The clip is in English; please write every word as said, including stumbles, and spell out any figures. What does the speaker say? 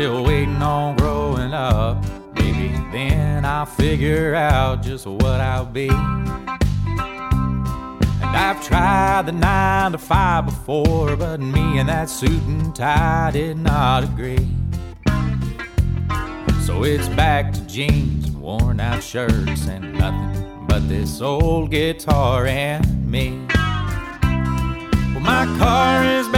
still waiting on growing up. Maybe then I'll figure out just what I'll be. And I've tried the nine to five before, but me and that suit and tie did not agree. So it's back to jeans and worn out shirts and nothing but this old guitar and me. Well, my car is